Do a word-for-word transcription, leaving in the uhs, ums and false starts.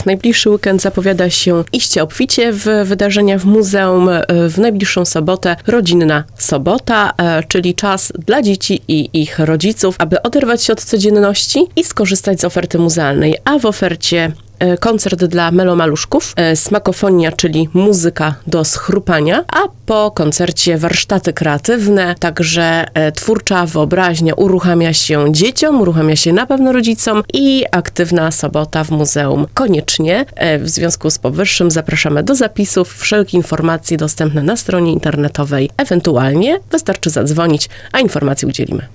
Najbliższy weekend zapowiada się iście obficie w wydarzenia w muzeum. W najbliższą sobotę rodzinna sobota, czyli czas dla dzieci i ich rodziców, aby oderwać się od codzienności i skorzystać z oferty muzealnej. A w ofercie koncert dla melomaluszków, smakofonia, czyli muzyka do schrupania, a po koncercie warsztaty kreatywne, także twórcza wyobraźnia uruchamia się dzieciom, uruchamia się na pewno rodzicom i aktywna sobota w muzeum. Koniecznie w związku z powyższym zapraszamy do zapisów, wszelkie informacje dostępne na stronie internetowej, ewentualnie wystarczy zadzwonić, a informacji udzielimy.